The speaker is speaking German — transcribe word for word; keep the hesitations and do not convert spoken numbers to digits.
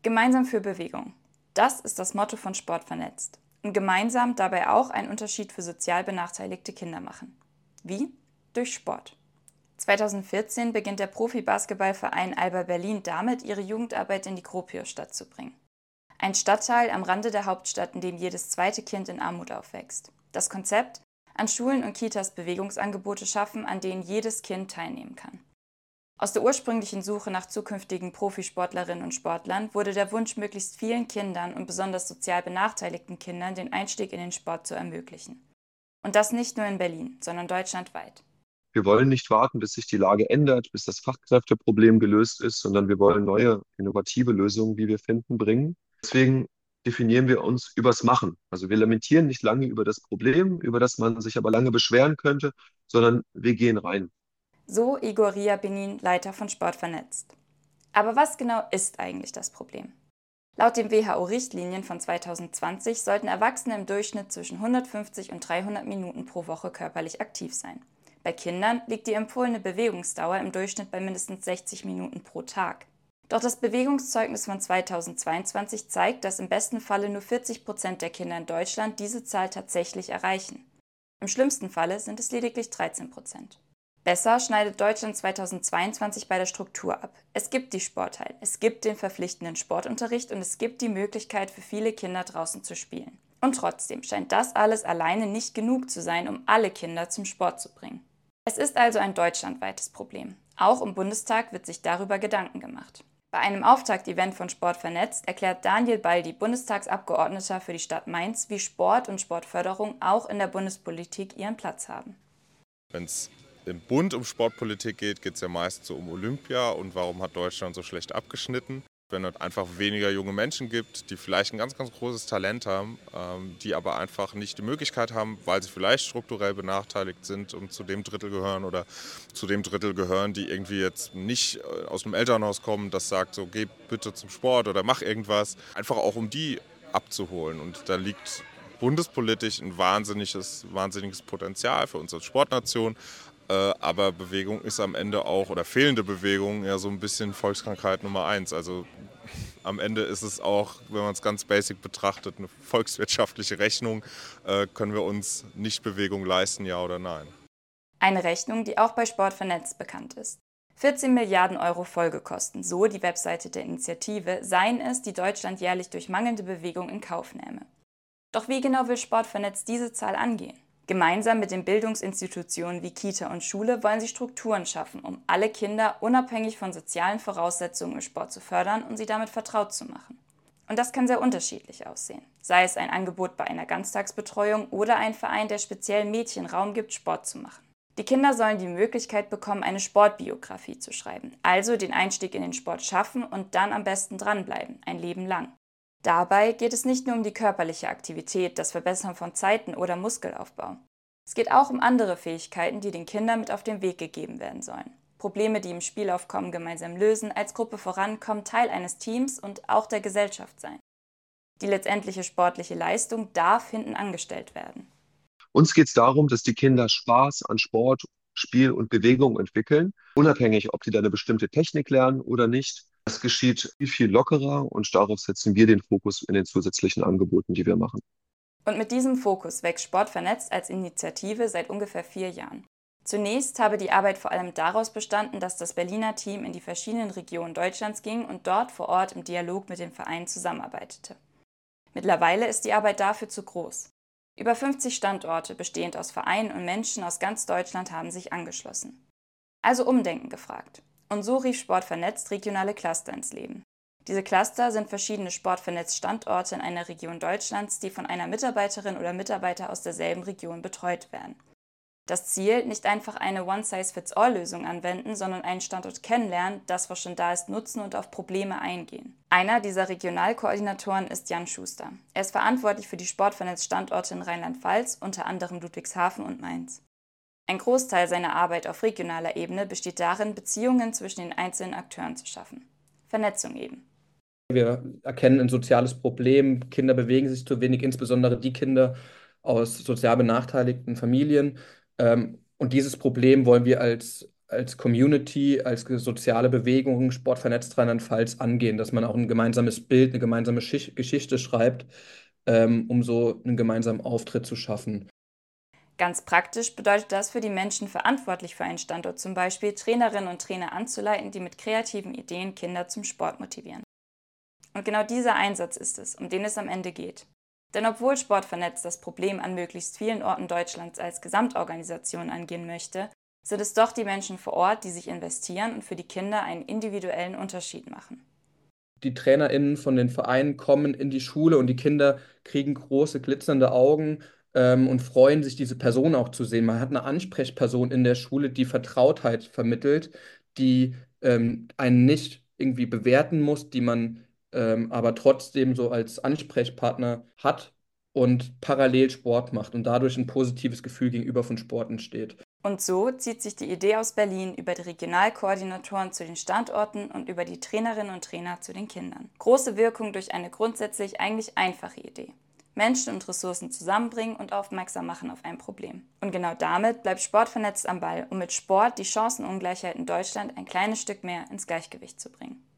Gemeinsam für Bewegung. Das ist das Motto von Sport vernetzt. Und gemeinsam dabei auch einen Unterschied für sozial benachteiligte Kinder machen. Wie? Durch Sport. zweitausendvierzehn beginnt der Profi-Basketballverein Alba Berlin damit, ihre Jugendarbeit in die Gropiusstadt zu bringen. Ein Stadtteil am Rande der Hauptstadt, in dem jedes zweite Kind in Armut aufwächst. Das Konzept? An Schulen und Kitas Bewegungsangebote schaffen, an denen jedes Kind teilnehmen kann. Aus der ursprünglichen Suche nach zukünftigen Profisportlerinnen und Sportlern wurde der Wunsch, möglichst vielen Kindern und besonders sozial benachteiligten Kindern den Einstieg in den Sport zu ermöglichen. Und das nicht nur in Berlin, sondern deutschlandweit. Wir wollen nicht warten, bis sich die Lage ändert, bis das Fachkräfteproblem gelöst ist, sondern wir wollen neue, innovative Lösungen, wie wir finden, bringen. Deswegen definieren wir uns übers Machen. Also wir lamentieren nicht lange über das Problem, über das man sich aber lange beschweren könnte, sondern wir gehen rein. So Igor Riabenin, Leiter von Sport vernetzt. Aber was genau ist eigentlich das Problem? Laut den W H O-Richtlinien von zweitausendzwanzig sollten Erwachsene im Durchschnitt zwischen hundertfünfzig und dreihundert Minuten pro Woche körperlich aktiv sein. Bei Kindern liegt die empfohlene Bewegungsdauer im Durchschnitt bei mindestens sechzig Minuten pro Tag. Doch das Bewegungszeugnis von zweitausendzweiundzwanzig zeigt, dass im besten Falle nur vierzig Prozent der Kinder in Deutschland diese Zahl tatsächlich erreichen. Im schlimmsten Falle sind es lediglich dreizehn Prozent. Besser schneidet Deutschland zweitausendzweiundzwanzig bei der Struktur ab. Es gibt die Sporthallen, es gibt den verpflichtenden Sportunterricht und es gibt die Möglichkeit für viele Kinder draußen zu spielen. Und trotzdem scheint das alles alleine nicht genug zu sein, um alle Kinder zum Sport zu bringen. Es ist also ein deutschlandweites Problem. Auch im Bundestag wird sich darüber Gedanken gemacht. Bei einem Auftaktevent von Sport vernetzt erklärt Daniel Baldi, Bundestagsabgeordneter für die Stadt Mainz, wie Sport und Sportförderung auch in der Bundespolitik ihren Platz haben. Wenn es im Bund um Sportpolitik geht, geht es ja meist so um Olympia und warum hat Deutschland so schlecht abgeschnitten. Wenn es einfach weniger junge Menschen gibt, die vielleicht ein ganz, ganz großes Talent haben, ähm, die aber einfach nicht die Möglichkeit haben, weil sie vielleicht strukturell benachteiligt sind und zu dem Drittel gehören oder zu dem Drittel gehören, die irgendwie jetzt nicht äh, aus einem Elternhaus kommen, das sagt so, geh bitte zum Sport oder mach irgendwas. Einfach auch um die abzuholen. Und da liegt bundespolitisch ein wahnsinniges, wahnsinniges Potenzial für uns als Sportnation. Äh, aber Bewegung ist am Ende auch, oder fehlende Bewegung, ja so ein bisschen Volkskrankheit Nummer eins. Also am Ende ist es auch, wenn man es ganz basic betrachtet, eine volkswirtschaftliche Rechnung. Äh, können wir uns nicht Bewegung leisten, ja oder nein? Eine Rechnung, die auch bei Sport vernetzt bekannt ist. vierzehn Milliarden Euro Folgekosten, so die Webseite der Initiative, seien es, die Deutschland jährlich durch mangelnde Bewegung in Kauf nähme. Doch wie genau will Sport vernetzt diese Zahl angehen? Gemeinsam mit den Bildungsinstitutionen wie Kita und Schule wollen sie Strukturen schaffen, um alle Kinder unabhängig von sozialen Voraussetzungen im Sport zu fördern und sie damit vertraut zu machen. Und das kann sehr unterschiedlich aussehen, sei es ein Angebot bei einer Ganztagsbetreuung oder ein Verein, der speziell Mädchen Raum gibt, Sport zu machen. Die Kinder sollen die Möglichkeit bekommen, eine Sportbiografie zu schreiben, also den Einstieg in den Sport schaffen und dann am besten dranbleiben, ein Leben lang. Dabei geht es nicht nur um die körperliche Aktivität, das Verbessern von Zeiten oder Muskelaufbau. Es geht auch um andere Fähigkeiten, die den Kindern mit auf den Weg gegeben werden sollen. Probleme, die im Spiel aufkommen, gemeinsam lösen, als Gruppe vorankommen, Teil eines Teams und auch der Gesellschaft sein. Die letztendliche sportliche Leistung darf hinten angestellt werden. Uns geht es darum, dass die Kinder Spaß an Sport, Spiel und Bewegung entwickeln, unabhängig, ob die da eine bestimmte Technik lernen oder nicht. Das geschieht viel, viel lockerer und darauf setzen wir den Fokus in den zusätzlichen Angeboten, die wir machen. Und mit diesem Fokus wächst Sport vernetzt als Initiative seit ungefähr vier Jahren. Zunächst habe die Arbeit vor allem daraus bestanden, dass das Berliner Team in die verschiedenen Regionen Deutschlands ging und dort vor Ort im Dialog mit den Vereinen zusammenarbeitete. Mittlerweile ist die Arbeit dafür zu groß. Über fünfzig Standorte, bestehend aus Vereinen und Menschen aus ganz Deutschland, haben sich angeschlossen. Also Umdenken gefragt. Und so rief Sport vernetzt regionale Cluster ins Leben. Diese Cluster sind verschiedene sportvernetzt Standorte in einer Region Deutschlands, die von einer Mitarbeiterin oder Mitarbeiter aus derselben Region betreut werden. Das Ziel, nicht einfach eine One-Size-Fits-All-Lösung anwenden, sondern einen Standort kennenlernen, das, was schon da ist, nutzen und auf Probleme eingehen. Einer dieser Regionalkoordinatoren ist Jan Schuster. Er ist verantwortlich für die sportvernetzt Standorte in Rheinland-Pfalz, unter anderem Ludwigshafen und Mainz. Ein Großteil seiner Arbeit auf regionaler Ebene besteht darin, Beziehungen zwischen den einzelnen Akteuren zu schaffen. Vernetzung eben. Wir erkennen ein soziales Problem. Kinder bewegen sich zu wenig, insbesondere die Kinder aus sozial benachteiligten Familien. Und dieses Problem wollen wir als als Community, als soziale Bewegung Sportvernetzt Rheinland-Pfalz angehen, dass man auch ein gemeinsames Bild, eine gemeinsame Schicht Geschichte schreibt, ähm, um so einen gemeinsamen Auftritt zu schaffen. Ganz praktisch bedeutet das für die Menschen verantwortlich für einen Standort zum Beispiel, Trainerinnen und Trainer anzuleiten, die mit kreativen Ideen Kinder zum Sport motivieren. Und genau dieser Einsatz ist es, um den es am Ende geht. Denn obwohl Sportvernetzt das Problem an möglichst vielen Orten Deutschlands als Gesamtorganisation angehen möchte, sind es doch die Menschen vor Ort, die sich investieren und für die Kinder einen individuellen Unterschied machen. Die TrainerInnen von den Vereinen kommen in die Schule und die Kinder kriegen große, glitzernde Augen ähm, und freuen sich, diese Person auch zu sehen. Man hat eine Ansprechperson in der Schule, die Vertrautheit vermittelt, die ähm, einen nicht irgendwie bewerten muss, die man ähm, aber trotzdem so als Ansprechpartner hat und parallel Sport macht und dadurch ein positives Gefühl gegenüber von Sport entsteht. Und so zieht sich die Idee aus Berlin über die Regionalkoordinatoren zu den Standorten und über die Trainerinnen und Trainer zu den Kindern. Große Wirkung durch eine grundsätzlich eigentlich einfache Idee. Menschen und Ressourcen zusammenbringen und aufmerksam machen auf ein Problem. Und genau damit bleibt Sport vernetzt am Ball, um mit Sport die Chancenungleichheit in Deutschland ein kleines Stück mehr ins Gleichgewicht zu bringen.